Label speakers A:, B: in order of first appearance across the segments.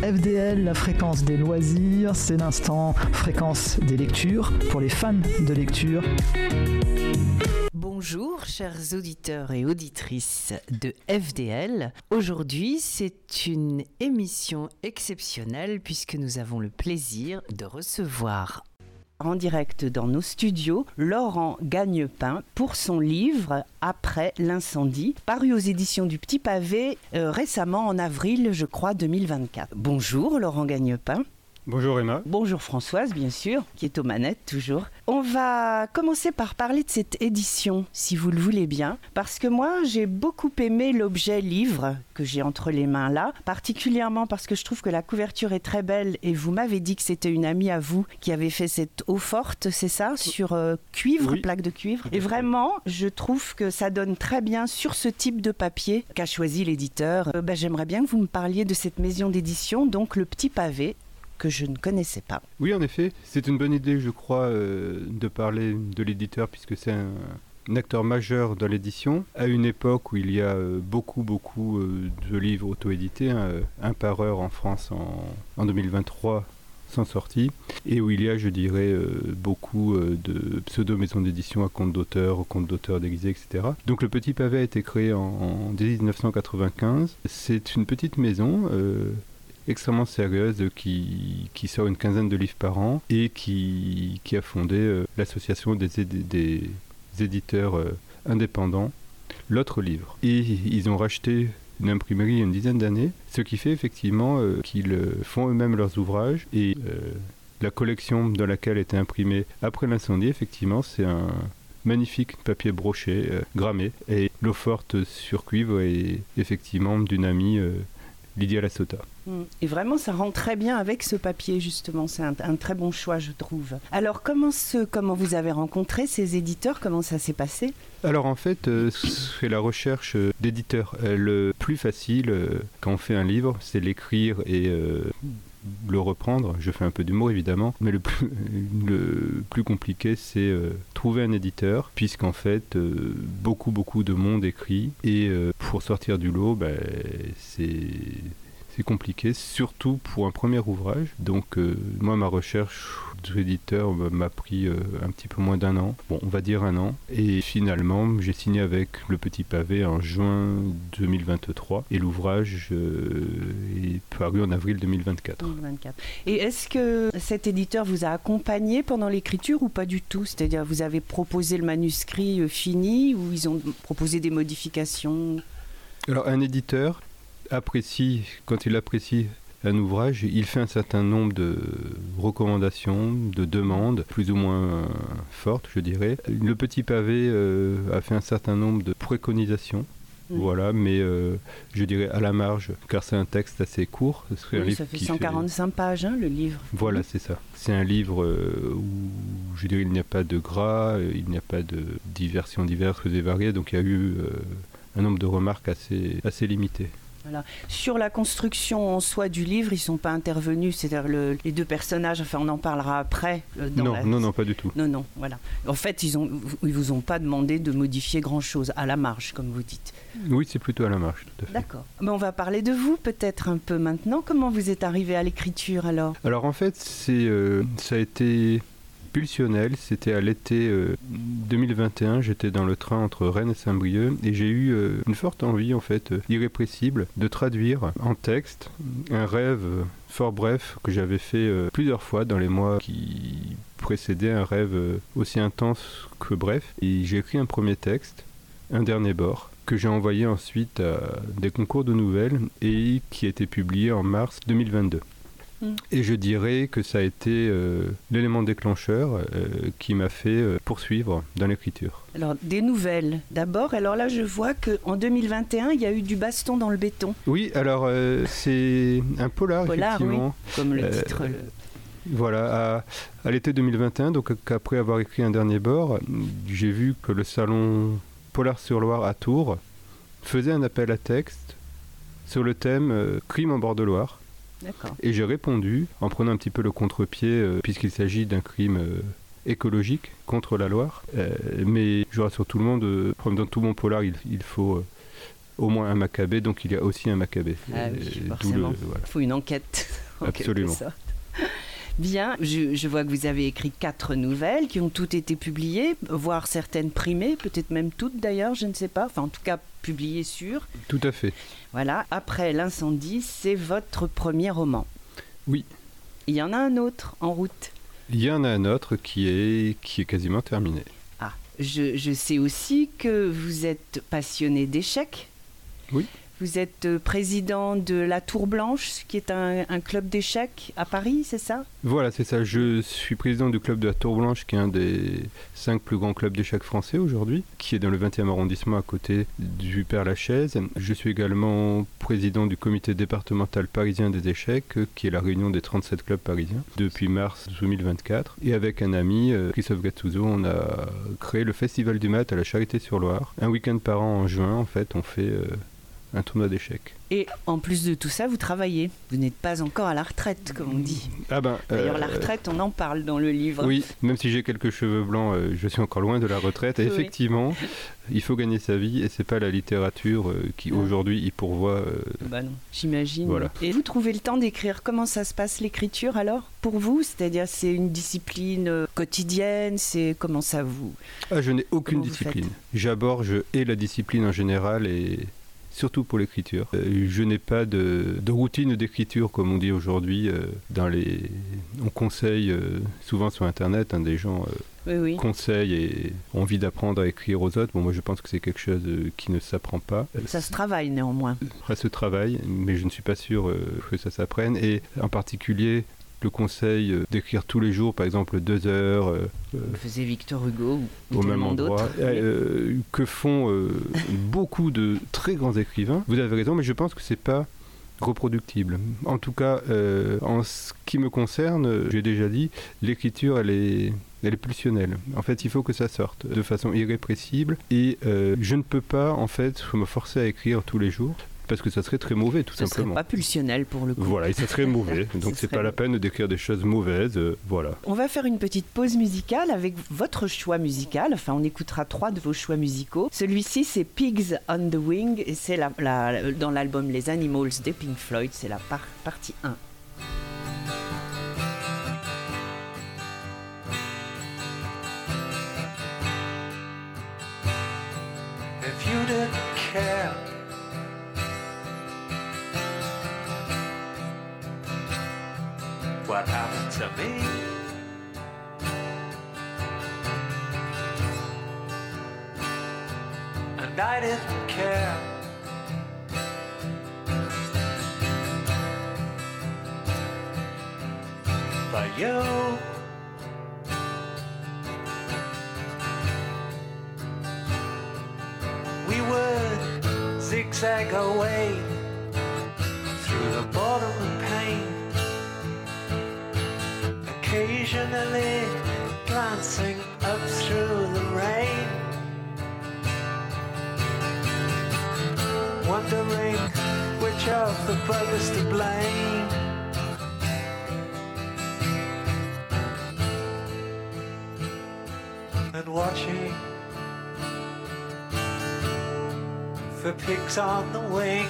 A: FDL, la fréquence des loisirs, c'est l'instant fréquence des lectures pour les fans de lecture.
B: Bonjour chers auditeurs et auditrices de FDL. Aujourd'hui, c'est une émission exceptionnelle puisque nous avons le plaisir de recevoir en direct dans nos studios Laurent Gagnepin pour son livre « Après l'incendie », paru aux éditions du Petit Pavé récemment en avril, je crois, 2024. Bonjour Laurent Gagnepin.
C: Bonjour Emma.
B: Bonjour Françoise, bien sûr, qui est aux manettes toujours. On va commencer par parler de cette édition, si vous le voulez bien, parce que moi, j'ai beaucoup aimé l'objet livre que j'ai entre les mains là, particulièrement parce que je trouve que la couverture est très belle et vous m'avez dit que c'était une amie à vous qui avait fait cette eau forte, c'est ça, sur cuivre, oui. Plaque de cuivre. Et vraiment, je trouve que ça donne très bien sur ce type de papier qu'a choisi l'éditeur. J'aimerais bien que vous me parliez de cette maison d'édition, donc le Petit Pavé, que je ne connaissais pas.
C: Oui, en effet, c'est une bonne idée, je crois, de parler de l'éditeur, puisque c'est un acteur majeur dans l'édition, à une époque où il y a beaucoup de livres auto-édités, un par heure en France en 2023 sont sortis, et où il y a, je dirais, beaucoup de pseudo-maisons d'édition à compte d'auteur déguisés, etc. Donc le Petit Pavé a été créé en 1995. C'est une petite maison extrêmement sérieuse qui sort une quinzaine de livres par an et qui a fondé l'association des éditeurs indépendants, L'Autre Livre. Et ils ont racheté une imprimerie il y a une dizaine d'années, ce qui fait effectivement qu'ils font eux-mêmes leurs ouvrages et la collection dans laquelle était imprimée après l'incendie, effectivement, c'est un magnifique papier broché, grammé, et l'eau forte sur cuivre est effectivement d'une amie Lydia Lassota.
B: Et vraiment, ça rend très bien avec ce papier, justement. C'est un très bon choix, je trouve. Alors, comment vous avez rencontré ces éditeurs? Comment ça s'est passé?
C: Alors, en fait, c'est la recherche d'éditeurs. Le plus facile, quand on fait un livre, c'est l'écrire et le reprendre. Je fais un peu d'humour, évidemment. Mais le plus compliqué, c'est trouver un éditeur, puisqu'en fait, beaucoup de monde écrit. Et pour sortir du lot, c'est compliqué, surtout pour un premier ouvrage. Donc moi, ma recherche d'éditeur m'a pris un petit peu moins d'un an. Bon, on va dire un an. Et finalement, j'ai signé avec Le Petit Pavé en juin 2023. Et l'ouvrage est paru en avril 2024.
B: Et est-ce que cet éditeur vous a accompagné pendant l'écriture ou pas du tout? C'est-à-dire, vous avez proposé le manuscrit fini ou ils ont proposé des modifications?
C: Alors, un éditeur apprécie, quand il apprécie un ouvrage, il fait un certain nombre de recommandations, de demandes, plus ou moins fortes, je dirais. Le Petit Pavé a fait un certain nombre de préconisations, voilà, mais je dirais à la marge, car c'est un texte assez court.
B: Oui, ça fait 145 pages, hein, le livre.
C: Voilà, c'est ça. C'est un livre où, je dirais, il n'y a pas de gras, il n'y a pas de diversions diverses et variées, donc il y a eu un nombre de remarques assez limité.
B: Voilà. Sur la construction en soi du livre, ils ne sont pas intervenus, c'est-à-dire les deux personnages, enfin on en parlera après.
C: Non, pas du tout.
B: Non, voilà. En fait, ils vous ont pas demandé de modifier grand-chose, à la marge, comme vous dites.
C: Oui, c'est plutôt à la marge, tout à fait.
B: D'accord. Mais on va parler de vous peut-être un peu maintenant. Comment vous êtes arrivé à l'écriture alors?
C: Alors en fait, ça a été pulsionnel, c'était à l'été 2021, j'étais dans le train entre Rennes et Saint-Brieuc et j'ai eu une forte envie en fait irrépressible de traduire en texte un rêve fort bref que j'avais fait plusieurs fois dans les mois qui précédaient, un rêve aussi intense que bref, et j'ai écrit un premier texte, Un dernier bord, que j'ai envoyé ensuite à des concours de nouvelles et qui a été publié en mars 2022. Et je dirais que ça a été l'élément déclencheur qui m'a fait poursuivre dans l'écriture.
B: Alors, des nouvelles d'abord. Alors là, je vois qu'en 2021, il y a eu du baston dans le béton.
C: Oui, alors c'est un polar effectivement.
B: Oui, comme le titre.
C: Voilà, à l'été 2021, donc après avoir écrit Un dernier bord, j'ai vu que le salon Polar-sur-Loire à Tours faisait un appel à texte sur le thème Crime en bord de Loire.
B: D'accord.
C: Et j'ai répondu en prenant un petit peu le contre-pied, puisqu'il s'agit d'un crime écologique contre la Loire. Mais je rassure tout le monde, dans tout bon polar, il faut au moins un Maccabée, donc il y a aussi un Maccabée.
B: Ah oui, forcément. Il faut une enquête. en
C: Absolument.
B: quelque sorte. Bien, je vois que vous avez écrit 4 nouvelles qui ont toutes été publiées, voire certaines primées, peut-être même toutes d'ailleurs, je ne sais pas. Enfin, en tout cas, publiées sur.
C: Tout à fait.
B: Voilà, Après l'incendie, c'est votre premier roman.
C: Oui.
B: Il y en a un autre en route.
C: Il y en a un autre qui est quasiment terminé.
B: Ah, je sais aussi que vous êtes passionné d'échecs.
C: Oui.
B: Vous êtes président de la Tour Blanche, qui est un club d'échecs à Paris, c'est ça ?
C: Voilà, c'est ça. Je suis président du club de la Tour Blanche, qui est un des 5 plus grands clubs d'échecs français aujourd'hui, qui est dans le 20e arrondissement à côté du Père-Lachaise. Je suis également président du comité départemental parisien des échecs, qui est la réunion des 37 clubs parisiens, depuis mars 2024. Et avec un ami, Christophe Gattuso, on a créé le Festival du Mat à la Charité-sur-Loire. Un week-end par an en juin, en fait, on fait un tournoi d'échecs.
B: Et en plus de tout ça, vous travaillez. Vous n'êtes pas encore à la retraite, comme on dit. D'ailleurs, la retraite, on en parle dans le livre.
C: Oui, même si j'ai quelques cheveux blancs, je suis encore loin de la retraite. Et
B: Oui.
C: effectivement, il faut gagner sa vie et c'est pas la littérature qui aujourd'hui y pourvoit.
B: Bah non, j'imagine.
C: Voilà.
B: Et vous trouvez le temps d'écrire. Comment ça se passe l'écriture alors pour vous ? C'est-à-dire, c'est une discipline quotidienne. C'est comment ça vous ?
C: Je n'ai aucune
B: Comment vous
C: discipline. Je hais la discipline en général et surtout pour l'écriture. Je n'ai pas de routine d'écriture comme on dit aujourd'hui. On conseille souvent sur Internet, des gens
B: Oui.
C: conseillent et ont envie d'apprendre à écrire aux autres. Bon, moi je pense que c'est quelque chose qui ne s'apprend pas.
B: Ça se travaille néanmoins.
C: Ça se travaille, mais je ne suis pas sûr que ça s'apprenne. Et en particulier, le conseil d'écrire tous les jours, par exemple 2 heures,
B: Vous faisiez Victor Hugo ou
C: au même
B: tellement
C: endroit,
B: d'autres.
C: que font beaucoup de très grands écrivains. Vous avez raison, mais je pense que c'est pas reproductible. En tout cas, en ce qui me concerne, j'ai déjà dit, l'écriture, elle est pulsionnelle. En fait, il faut que ça sorte de façon irrépressible et je ne peux pas, en fait, me forcer à écrire tous les jours. Parce que ça serait très mauvais, tout simplement.
B: Ce serait pas pulsionnel pour le coup.
C: Voilà, et ça serait mauvais. Donc c'est pas la peine d'écrire des choses mauvaises. Voilà.
B: On va faire une petite pause musicale avec votre choix musical. Enfin, on écoutera 3 de vos choix musicaux. Celui-ci, c'est Pigs on the Wing. Et c'est dans l'album Les Animals des Pink Floyd. C'est la partie 1.
D: If you didn't care, what happened to me? And I didn't care. But you, we would zigzag away through the bottom of pain, occasionally glancing up through the rain, wondering which of the brothers to blame. And watching for pigs on the wing.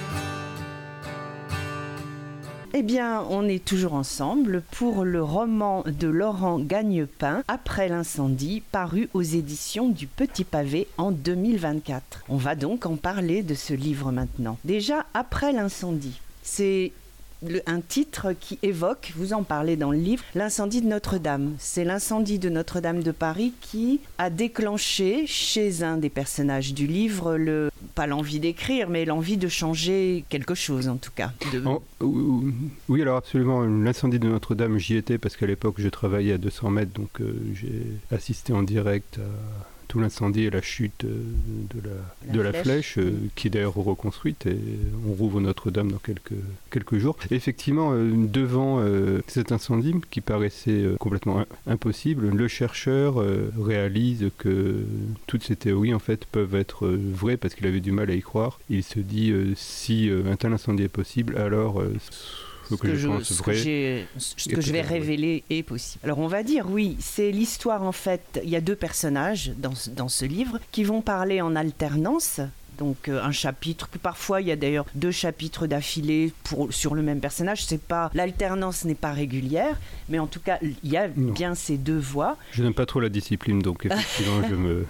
B: Eh bien, on est toujours ensemble pour le roman de Laurent Gagnepin, Après l'incendie, paru aux éditions du Petit Pavé en 2024. On va donc en parler de ce livre maintenant. Déjà, Après l'incendie, c'est un titre qui évoque, vous en parlez dans le livre, l'incendie de Notre-Dame. C'est l'incendie de Notre-Dame de Paris qui a déclenché chez un des personnages du livre, pas l'envie d'écrire, mais l'envie de changer quelque chose en tout cas.
C: Oui, alors absolument, l'incendie de Notre-Dame, j'y étais parce qu'à l'époque je travaillais à 200 mètres, donc j'ai assisté en direct à tout l'incendie et la chute de la flèche qui est d'ailleurs reconstruite et on rouvre Notre-Dame dans quelques jours. Et effectivement, devant cet incendie qui paraissait complètement impossible, le chercheur réalise que toutes ces théories en fait peuvent être vraies parce qu'il avait du mal à y croire. Il se dit si un tel incendie est possible, alors ce que je vais révéler est possible.
B: Alors on va dire oui, c'est l'histoire en fait, il y a 2 personnages dans ce livre qui vont parler en alternance Donc un chapitre, que parfois il y a d'ailleurs 2 chapitres d'affilée sur le même personnage. L'alternance n'est pas régulière, mais en tout cas il y a bien ces 2 voix.
C: Je n'aime pas trop la discipline, donc effectivement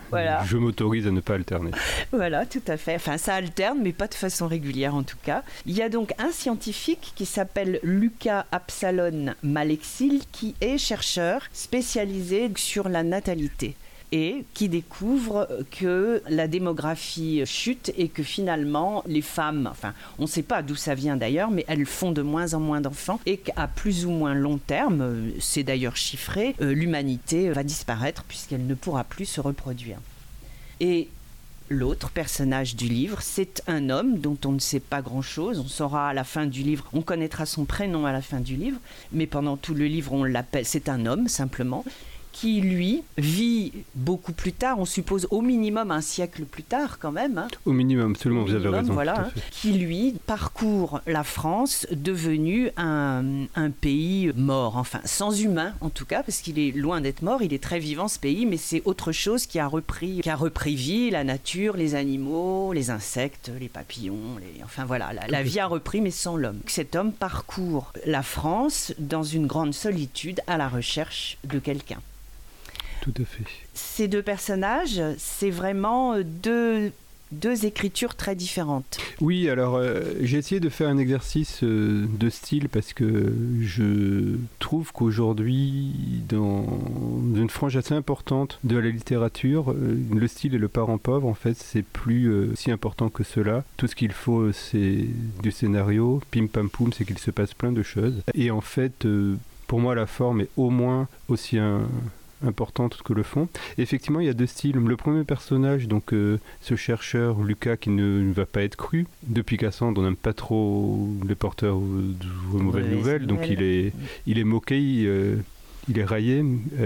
C: je m'autorise à ne pas alterner.
B: Voilà, tout à fait. Enfin, ça alterne, mais pas de façon régulière en tout cas. Il y a donc un scientifique qui s'appelle Lucas Absalon Maleksil, qui est chercheur spécialisé sur la natalité et qui découvre que la démographie chute et que finalement les femmes, enfin on ne sait pas d'où ça vient d'ailleurs, mais elles font de moins en moins d'enfants et qu'à plus ou moins long terme, c'est d'ailleurs chiffré, l'humanité va disparaître puisqu'elle ne pourra plus se reproduire. Et l'autre personnage du livre, c'est un homme dont on ne sait pas grand-chose. On saura à la fin du livre, on connaîtra son prénom à la fin du livre, mais pendant tout le livre, on l'appelle, c'est un homme simplement, qui, lui, vit beaucoup plus tard, on suppose au minimum un siècle plus tard quand même. Hein.
C: Au minimum, absolument, vous avez raison.
B: Voilà, qui, lui, parcourt la France, devenu un pays mort, enfin sans humain en tout cas, parce qu'il est loin d'être mort, il est très vivant ce pays, mais c'est autre chose qui a repris vie, la nature, les animaux, les insectes, les papillons, enfin voilà, la vie a repris mais sans l'homme. Cet homme parcourt la France dans une grande solitude à la recherche de quelqu'un.
C: Tout à fait.
B: Ces 2 personnages, c'est vraiment deux écritures très différentes.
C: Oui, alors j'ai essayé de faire un exercice de style parce que je trouve qu'aujourd'hui, dans une frange assez importante de la littérature, le style et le parent pauvre, en fait, c'est plus si important que cela. Tout ce qu'il faut, c'est du scénario, pim pam poum, c'est qu'il se passe plein de choses. Et en fait, pour moi, la forme est au moins aussi importante que le fond. Et effectivement, il y a 2 styles. Le premier personnage, donc ce chercheur Lucas qui ne va pas être cru. Depuis Cassandre, on n'aime pas trop les porteurs de mauvaises nouvelles, donc il est moqué, il est raillé,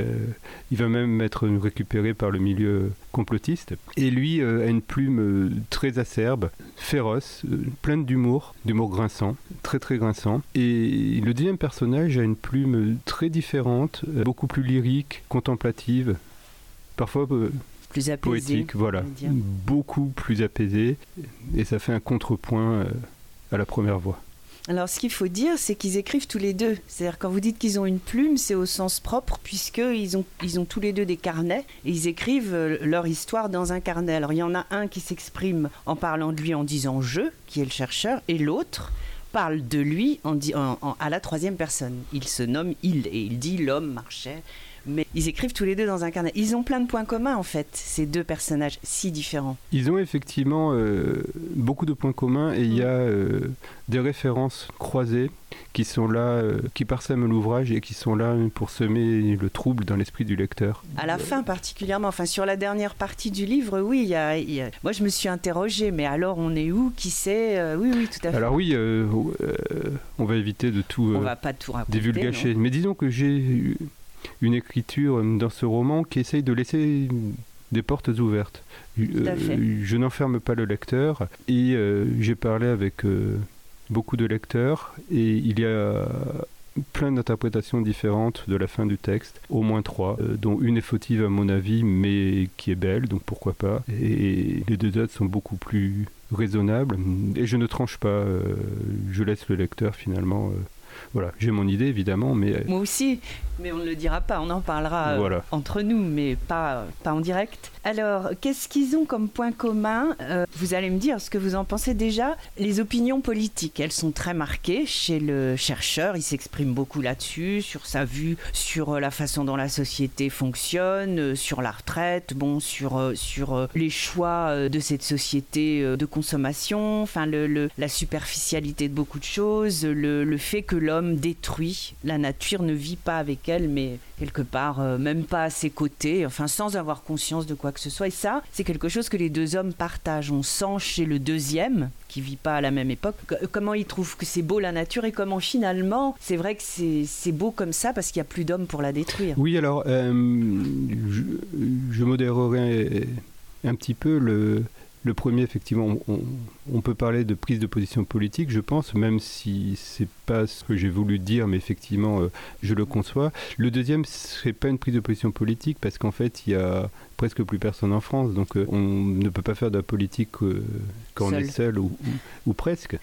C: il va même être récupéré par le milieu complotiste. Et lui a une plume très acerbe, féroce, pleine d'humour grinçant, très très grinçant. Et le deuxième personnage a une plume très différente, beaucoup plus lyrique, contemplative, parfois
B: plus apaisée,
C: poétique, voilà, beaucoup plus apaisée. Et ça fait un contrepoint à la première voix.
B: Alors, ce qu'il faut dire, c'est qu'ils écrivent tous les 2. C'est-à-dire, quand vous dites qu'ils ont une plume, c'est au sens propre, puisqu'ils ont tous les 2 des carnets, et ils écrivent leur histoire dans un carnet. Alors, il y en a un qui s'exprime en parlant de lui en disant « je », qui est le chercheur, et l'autre parle de lui à la 3e personne. Il se nomme « il », et il dit « l'homme marchait ». Mais ils écrivent tous les 2 dans un carnet. Ils ont plein de points communs, en fait, ces 2 personnages si différents.
C: Ils ont effectivement beaucoup de points communs et il y a des références croisées qui sont là, qui parsèment l'ouvrage et qui sont là pour semer le trouble dans l'esprit du lecteur.
B: À la fin particulièrement, enfin sur la dernière partie du livre, oui, moi je me suis interrogée, mais alors on est où, qui sait oui, tout à fait.
C: Alors oui, on va éviter de tout,
B: on va pas tout raconter,
C: divulgacher. Mais disons que j'ai une écriture dans ce roman qui essaye de laisser des portes ouvertes. Je n'enferme pas le lecteur et j'ai parlé avec beaucoup de lecteurs et il y a plein d'interprétations différentes de la fin du texte, au moins 3, dont une est fautive à mon avis mais qui est belle, donc pourquoi pas, et les 2 autres sont beaucoup plus raisonnables et je ne tranche pas, je laisse le lecteur finalement voilà, j'ai mon idée évidemment, mais...
B: Moi aussi, mais on ne le dira pas, on en parlera entre nous, mais pas en direct. Alors, qu'est-ce qu'ils ont comme point commun ? Vous allez me dire ce que vous en pensez déjà. Les opinions politiques, elles sont très marquées chez le chercheur, il s'exprime beaucoup là-dessus, sur sa vue, sur la façon dont la société fonctionne, sur la retraite, sur les choix de cette société de consommation, enfin la superficialité de beaucoup de choses, le fait que l'homme détruit, la nature ne vit pas avec elle, mais quelque part, même pas à ses côtés, enfin sans avoir conscience de quoi que ce soit. Et ça, c'est quelque chose que les 2 hommes partagent. On sent chez le deuxième, qui vit pas à la même époque, comment il trouve que c'est beau la nature et comment finalement, c'est vrai que c'est beau comme ça parce qu'il n'y a plus d'hommes pour la détruire.
C: Oui, alors, je modérerai un petit peu Le premier, effectivement, on peut parler de prise de position politique, je pense, même si c'est pas ce que j'ai voulu dire, mais effectivement, je le conçois. Le deuxième, c'est pas une prise de position politique, parce qu'en fait, il y a presque plus personne en France, donc on ne peut pas faire de la politique quand on est seul, ou presque.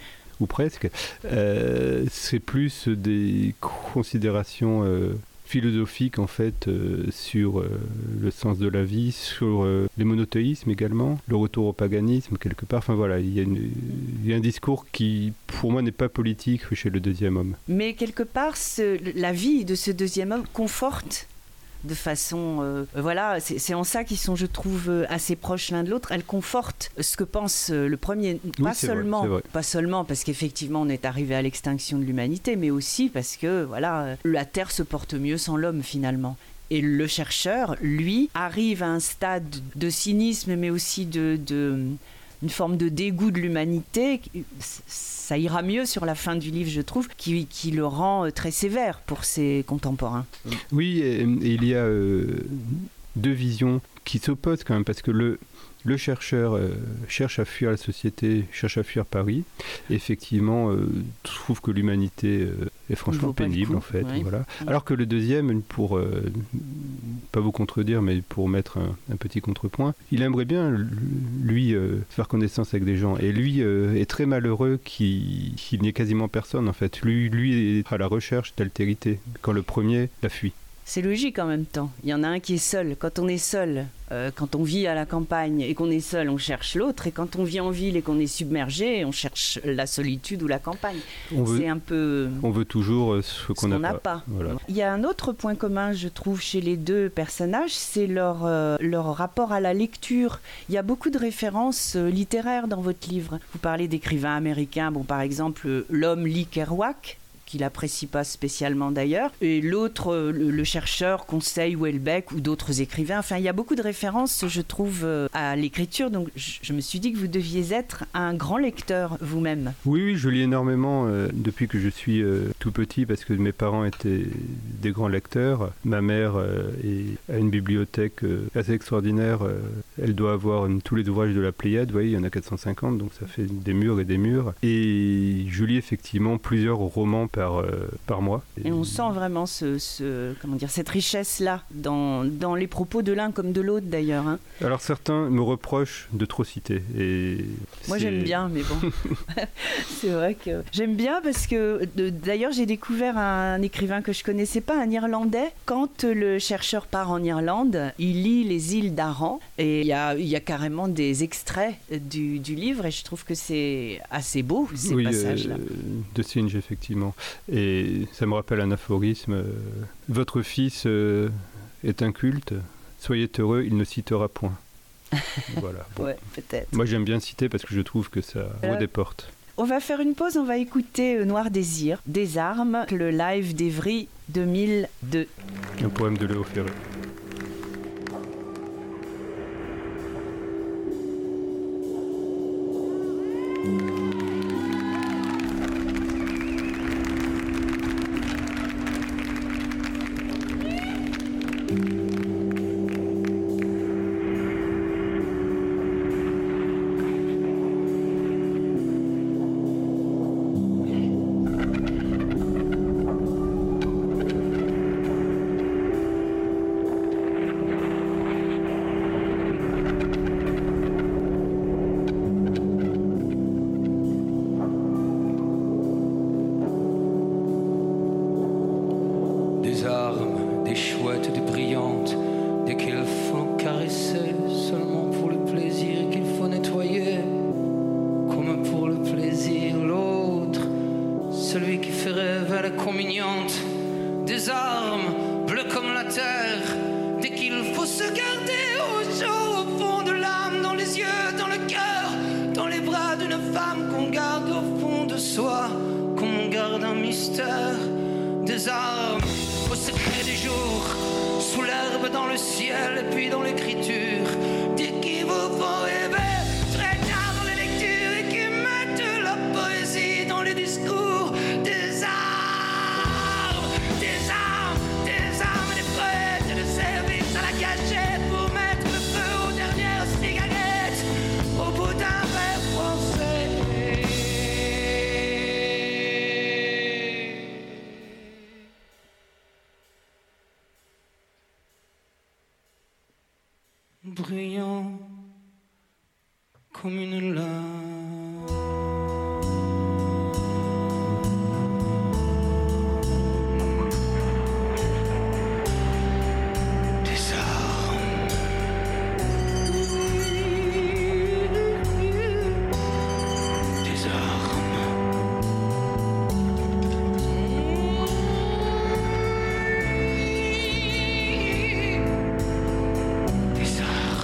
C: C'est plus des considérations philosophiques en fait sur le sens de la vie, sur les monothéismes également, le retour au paganisme quelque part. Enfin voilà, il y a un discours qui pour moi n'est pas politique chez le deuxième homme.
B: Mais quelque part, la vie de ce deuxième homme conforte de façon... voilà, c'est en ça qu'ils sont, je trouve, assez proches l'un de l'autre. Elle conforte ce que pense le premier. Pas seulement parce qu'effectivement, on est arrivé à l'extinction de l'humanité, mais aussi parce que, voilà, la Terre se porte mieux sans l'homme, finalement. Et le chercheur, lui, arrive à un stade de cynisme, mais aussi une forme de dégoût de l'humanité. Ça ira mieux sur la fin du livre, je trouve, qui le rend très sévère pour ses contemporains.
C: Oui, et il y a deux visions qui s'opposent quand même, parce que le chercheur cherche à fuir la société, cherche à fuir Paris. Et effectivement, trouve que l'humanité est franchement pénible, en fait. Oui. Voilà. Alors que le deuxième, pour pas vous contredire, mais pour mettre un petit contrepoint, il aimerait bien, lui, faire connaissance avec des gens. Et lui est très malheureux qu'il n'y ait quasiment personne, en fait. Lui est à la recherche d'altérité, quand le premier la fuit.
B: C'est logique en même temps. Il y en a un qui est seul. Quand on est seul, quand on vit à la campagne et qu'on est seul, on cherche l'autre. Et quand on vit en ville et qu'on est submergé, on cherche la solitude ou la campagne. C'est un peu...
C: On veut toujours ce qu'on n'a pas.
B: Voilà. Il y a un autre point commun, je trouve, chez les deux personnages, c'est leur rapport à la lecture. Il y a beaucoup de références littéraires dans votre livre. Vous parlez d'écrivains américains. Bon, par exemple, l'homme lit Kerouac, qu'il n'apprécie pas spécialement d'ailleurs, et l'autre, le chercheur, conseille Houellebecq ou d'autres écrivains. Enfin, il y a beaucoup de références, je trouve, à l'écriture, donc je me suis dit que vous deviez être un grand lecteur vous-même.
C: Oui, je lis énormément depuis que je suis tout petit, parce que mes parents étaient des grands lecteurs. Ma mère a une bibliothèque assez extraordinaire, elle doit avoir tous les ouvrages de la Pléiade, vous voyez, il y en a 450, donc ça fait des murs et des murs, et je lis effectivement plusieurs romans par mois.
B: Et on sent vraiment cette richesse-là dans les propos de l'un comme de l'autre d'ailleurs. Hein.
C: Alors certains me reprochent de trop citer.
B: Moi j'aime bien, mais bon. C'est vrai que j'aime bien parce que d'ailleurs j'ai découvert un écrivain que je connaissais pas, un Irlandais. Quand le chercheur part en Irlande, il lit les îles d'Aran et il y a carrément des extraits du livre et je trouve que c'est assez beau ces passages-là.
C: De Synge, effectivement. Et ça me rappelle un aphorisme. Votre fils est inculte, soyez heureux, il ne citera point. Voilà. Bon.
B: Ouais, peut-être.
C: Moi j'aime bien citer parce que je trouve que ça ouvre des portes.
B: On va faire une pause, on va écouter Noir Désir, des armes, le live d'Evry 2002.
C: Un poème de Léo Ferré.
E: Au bout
D: comme une larme. Des armes. Des armes. Des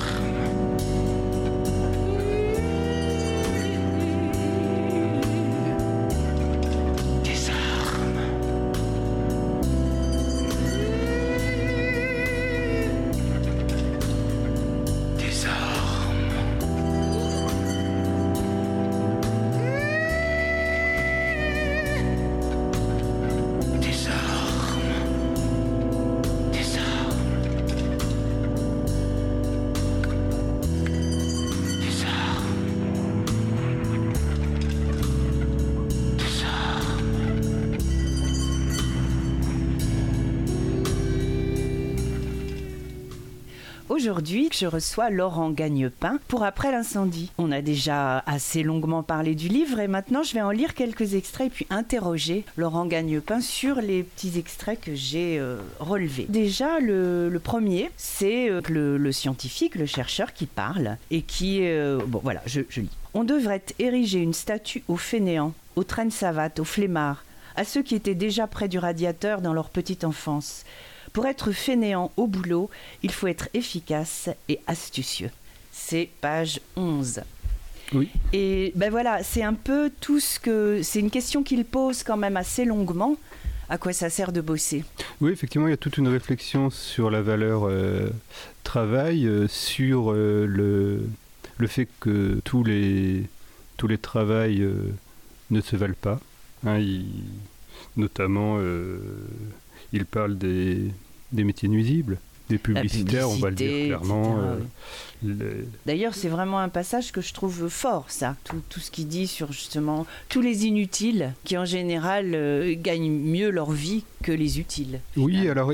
B: Aujourd'hui, je reçois Laurent Gagnepin pour Après l'incendie. On a déjà assez longuement parlé du livre et maintenant je vais en lire quelques extraits et puis interroger Laurent Gagnepin sur les petits extraits que j'ai relevés. Déjà, le premier, c'est le scientifique, le chercheur qui parle et qui... bon voilà, je lis. On devrait ériger une statue aux fainéants, aux traînes savates, aux flemmards, à ceux qui étaient déjà près du radiateur dans leur petite enfance. Pour être fainéant au boulot, il faut être efficace et astucieux. C'est page 11.
C: Oui.
B: Et ben voilà, c'est un peu tout ce que... C'est une question qu'il pose quand même assez longuement. À quoi ça sert de bosser ?
C: Oui, effectivement, il y a toute une réflexion sur la valeur travail, sur le fait que tous les travails ne se valent pas. Hein, notamment, il parle des métiers nuisibles, des publicitaires, on va le dire clairement.
B: D'ailleurs, c'est vraiment un passage que je trouve fort, ça. Tout ce qu'il dit sur justement tous les inutiles qui, en général, gagnent mieux leur vie que les utiles.
C: Oui, alors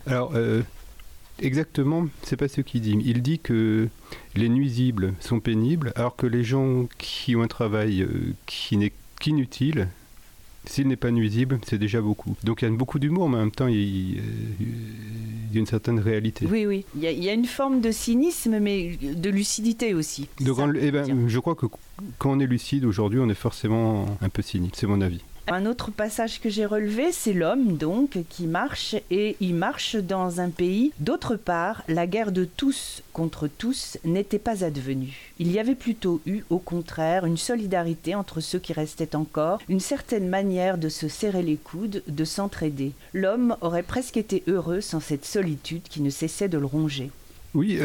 C: exactement, c'est pas ce qu'il dit. Il dit que les nuisibles sont pénibles, alors que les gens qui ont un travail qui n'est qu'inutile, s'il n'est pas nuisible, c'est déjà beaucoup. Donc il y a beaucoup d'humour, mais en même temps, il y a une certaine réalité.
B: Oui. Il y a une forme de cynisme, mais de lucidité aussi.
C: Donc, je crois que quand on est lucide aujourd'hui, on est forcément un peu cynique, c'est mon avis.
B: Un autre passage que j'ai relevé, c'est l'homme donc qui marche, et il marche dans un pays. D'autre part, la guerre de tous contre tous n'était pas advenue. Il y avait plutôt eu, au contraire, une solidarité entre ceux qui restaient encore, une certaine manière de se serrer les coudes, de s'entraider. L'homme aurait presque été heureux sans cette solitude qui ne cessait de le ronger.
C: Oui,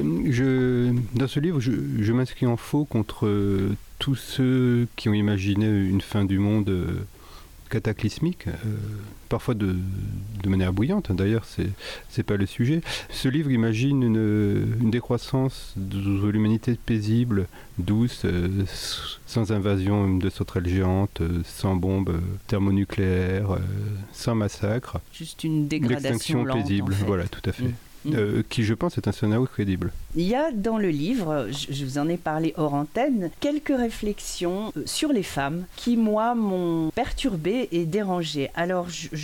C: dans ce livre, je m'inscris en faux contre tous ceux qui ont imaginé une fin du monde cataclysmique, parfois de manière bruyante, d'ailleurs, c'est pas le sujet. Ce livre imagine une décroissance de l'humanité paisible, douce, sans invasion de sauterelles géantes, sans bombes thermonucléaires, sans massacre.
B: Juste une dégradation lente,
C: paisible, en fait. Voilà, tout à fait. Qui, je pense, est un scénario crédible.
B: Il y a dans le livre, je vous en ai parlé hors antenne, quelques réflexions sur les femmes qui, moi, m'ont perturbée et dérangée. Alors,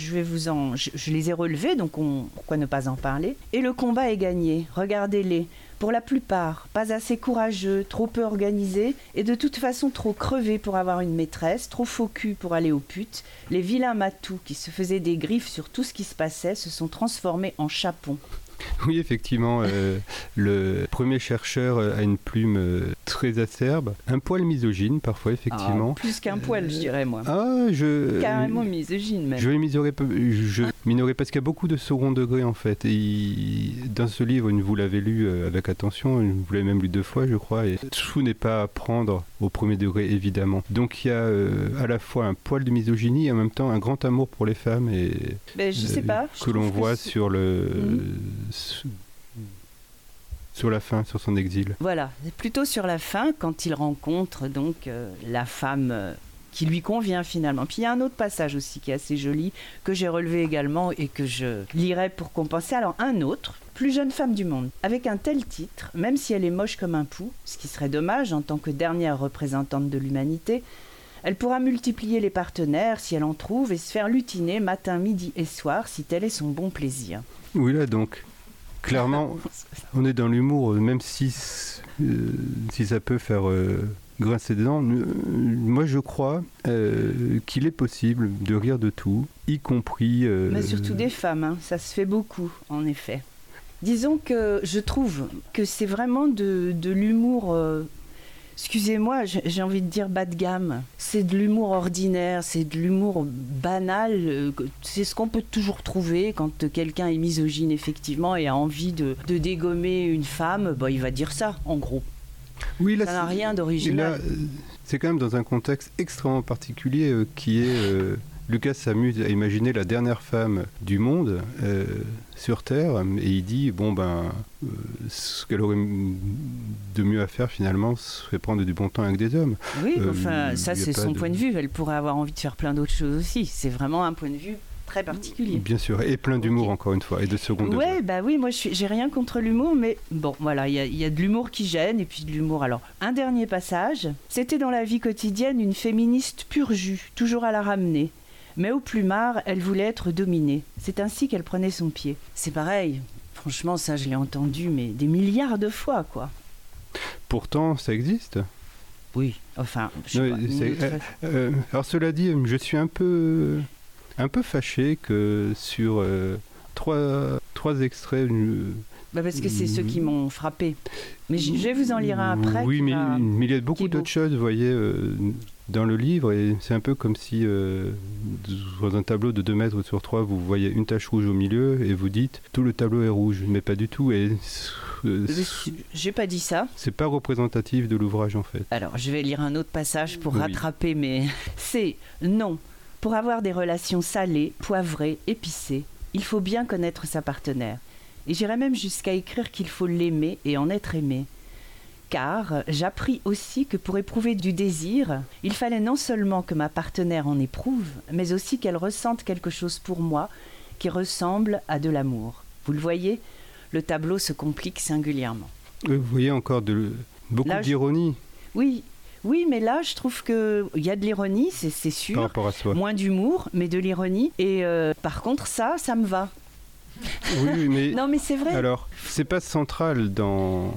B: je les ai relevées, donc pourquoi ne pas en parler ? Et le combat est gagné, regardez-les. Pour la plupart, pas assez courageux, trop peu organisés, et de toute façon trop crevés pour avoir une maîtresse, trop faux cul pour aller aux putes, les vilains matous qui se faisaient des griffes sur tout ce qui se passait se sont transformés en chapons.
C: Oui, effectivement, le premier chercheur a une plume très acerbe, un poil misogyne parfois, effectivement.
B: Plus qu'un poil, je dirais, moi. Carrément misogyne, même.
C: Je minorais parce qu'il y a beaucoup de second degré, en fait. Et dans ce livre, vous l'avez lu avec attention, vous l'avez même lu 2 fois, je crois, et tout n'est pas à prendre au premier degré, évidemment. Donc il y a à la fois un poil de misogynie et en même temps un grand amour pour les femmes, et
B: je sais pas,
C: que l'on voit sur sur la fin, sur son exil.
B: Voilà, plutôt sur la fin, quand il rencontre donc la femme qui lui convient finalement. Puis il y a un autre passage aussi qui est assez joli, que j'ai relevé également et que je lirai pour compenser. Alors un autre, plus jeune femme du monde, avec un tel titre, même si elle est moche comme un pou, ce qui serait dommage en tant que dernière représentante de l'humanité, elle pourra multiplier les partenaires si elle en trouve et se faire lutiner matin, midi et soir si tel est son bon plaisir.
C: Oui, là donc, clairement, on est dans l'humour, même si ça peut faire grincer des dents. Moi, je crois qu'il est possible de rire de tout, y compris...
B: Mais surtout des femmes, hein. Ça se fait beaucoup, en effet. Disons que je trouve que c'est vraiment de l'humour... excusez-moi, j'ai envie de dire bas de gamme. C'est de l'humour ordinaire, c'est de l'humour banal. C'est ce qu'on peut toujours trouver quand quelqu'un est misogyne, effectivement, et a envie de dégommer une femme. Bah, il va dire ça, en gros.
C: Oui, là,
B: ça n'a rien d'original.
C: Là, c'est quand même dans un contexte extrêmement particulier qui est... Lucas s'amuse à imaginer la dernière femme du monde sur Terre et il dit ce qu'elle aurait de mieux à faire finalement serait prendre du bon temps avec des hommes.
B: Oui, enfin ça c'est son point de vue. Elle pourrait avoir envie de faire plein d'autres choses aussi. C'est vraiment un point de vue très particulier.
C: Bien sûr, et plein d'humour encore une fois et de second degré.
B: Ouais, bah oui, moi j'ai rien contre l'humour, mais bon voilà, il y a de l'humour qui gêne et puis de l'humour. Alors un dernier passage, c'était dans la vie quotidienne une féministe pur jus, toujours à la ramener. Mais au plumard, elle voulait être dominée. C'est ainsi qu'elle prenait son pied. C'est pareil. Franchement, ça, je l'ai entendu, mais des milliards de fois, quoi.
C: Pourtant, ça existe.
B: Oui, enfin, je sais pas.
C: Alors, cela dit, je suis un peu fâché que sur trois extraits...
B: parce que c'est ceux qui m'ont frappé. Mais je vais vous en lire un après.
C: Oui, mais il y a beaucoup d'autres choses, vous voyez... dans le livre, et c'est un peu comme si dans un tableau de 2 mètres sur 3, vous voyez une tache rouge au milieu et vous dites tout le tableau est rouge, mais pas du tout. Et
B: j'ai pas dit ça.
C: C'est pas représentatif de l'ouvrage en fait.
B: Alors je vais lire un autre passage pour rattraper, mais c'est non. Pour avoir des relations salées, poivrées, épicées, il faut bien connaître sa partenaire. Et j'irais même jusqu'à écrire qu'il faut l'aimer et en être aimé. Car j'appris aussi que pour éprouver du désir, il fallait non seulement que ma partenaire en éprouve, mais aussi qu'elle ressente quelque chose pour moi qui ressemble à de l'amour. Vous le voyez, le tableau se complique singulièrement.
C: Vous voyez encore beaucoup d'ironie.
B: Oui, mais là, je trouve qu'il y a de l'ironie, c'est sûr.
C: Par rapport à soi.
B: Moins d'humour, mais de l'ironie. Et par contre, ça me va.
C: Oui, mais...
B: non, mais c'est vrai.
C: Alors, c'est pas central dans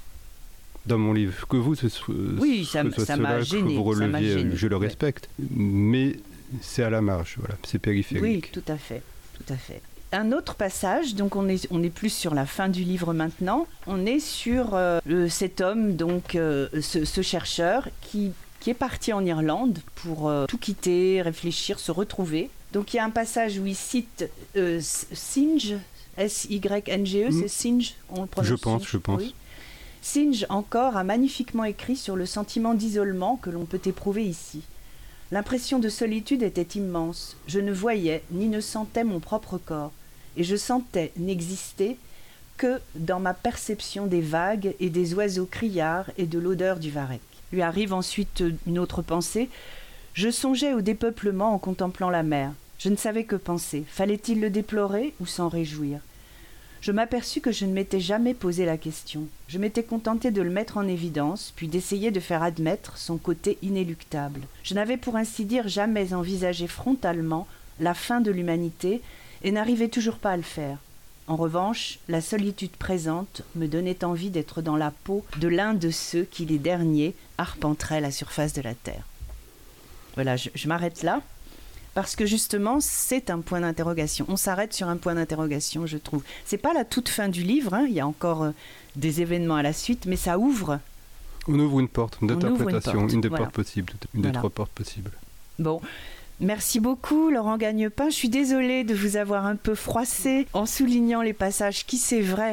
C: mon livre, que vous,
B: oui, ça m'a gêné,
C: que vous releviez, je le respecte, mais c'est à la marge, voilà, c'est périphérique.
B: Oui, tout à fait. Un autre passage, donc on est plus sur la fin du livre maintenant, on est sur cet homme, donc ce chercheur qui est parti en Irlande pour tout quitter, réfléchir, se retrouver. Donc il y a un passage où il cite Synge, S-Y-N-G-E, c'est Synge, on le prononce.
C: Je pense.
B: Oui. Synge encore a magnifiquement écrit sur le sentiment d'isolement que l'on peut éprouver ici. L'impression de solitude était immense. Je ne voyais ni ne sentais mon propre corps, et je sentais n'exister que dans ma perception des vagues et des oiseaux criards et de l'odeur du varech. Lui arrive ensuite une autre pensée. Je songeais au dépeuplement en contemplant la mer. Je ne savais que penser. Fallait-il le déplorer ou s'en réjouir ? Je m'aperçus que je ne m'étais jamais posé la question. Je m'étais contentée de le mettre en évidence, puis d'essayer de faire admettre son côté inéluctable. Je n'avais pour ainsi dire jamais envisagé frontalement la fin de l'humanité et n'arrivais toujours pas à le faire. En revanche, la solitude présente me donnait envie d'être dans la peau de l'un de ceux qui, les derniers, arpenteraient la surface de la terre. Voilà, je m'arrête là. Parce que justement, c'est un point d'interrogation. On s'arrête sur un point d'interrogation, je trouve. C'est pas la toute fin du livre, hein. Il y a encore des événements à la suite, mais ça ouvre.
C: On ouvre une porte d'interprétation, une des
B: voilà.
C: portes possibles, une des 3 portes possibles.
B: Bon, merci beaucoup Laurent Gagnepin. Je suis désolée de vous avoir un peu froissé en soulignant les passages qui, c'est vrai,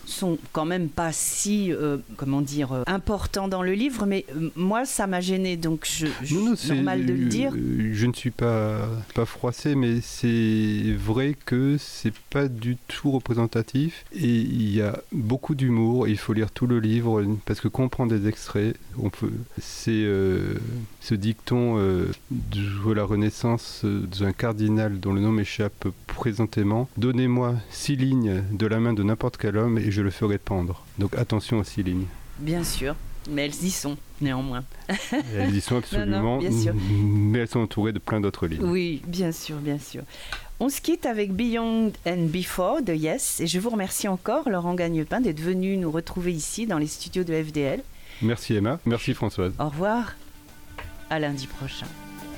B: sont quand même pas si, importants dans le livre, mais moi, ça m'a gêné, donc c'est normal de le dire.
C: Je ne suis pas froissé, mais c'est vrai que c'est pas du tout représentatif, et il y a beaucoup d'humour, il faut lire tout le livre, parce que quand on prend des extraits, c'est ce dicton de la Renaissance d'un cardinal dont le nom m'échappe présentément: donnez-moi 6 lignes de la main de n'importe quel homme et je le ferai pendre. Donc attention aux 6 lignes.
B: Bien sûr, mais elles y sont néanmoins.
C: Elles y sont absolument,
B: non, bien sûr.
C: Mais elles sont entourées de plein d'autres lignes.
B: Oui, bien sûr, bien sûr. On se quitte avec Beyond and Before de Yes, et je vous remercie encore, Laurent Gagnepin, d'être venu nous retrouver ici dans les studios de FDL.
C: Merci Emma, merci Françoise.
B: Au revoir, à lundi prochain.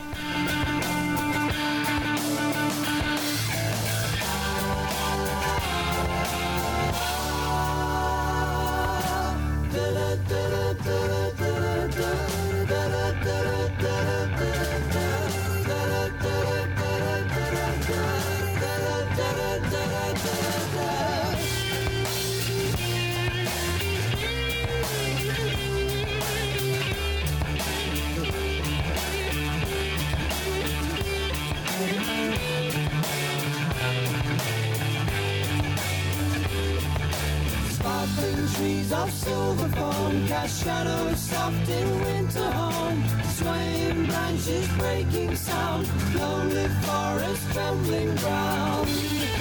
E: Trees of silver foam cast shadows soft in winter home. Swaying branches breaking sound, lonely forest trembling ground.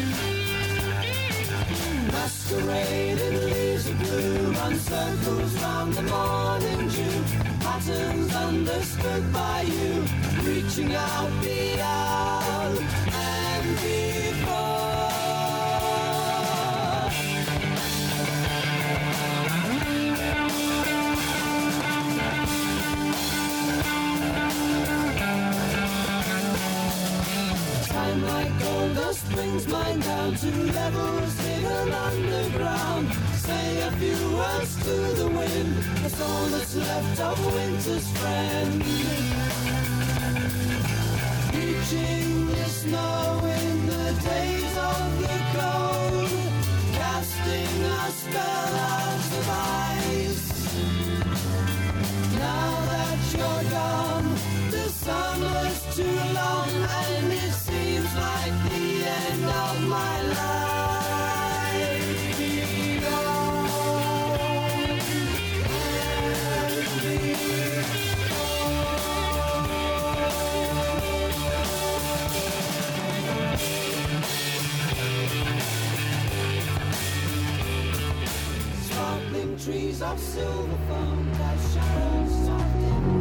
E: Masquerading leaves of blue run circles round the morning dew. Patterns understood by you, reaching out beyond and before. Time like gold dust brings mine down to levels hidden underground. Say a few words to the wind, that's all that's left of winter's friend. Reaching the snow in the days of the cold, casting a spell out of ice. Now that you're gone, the summer's too long, and it seems like the end of my life. Sparkling trees of silver foam, cast shadows soft in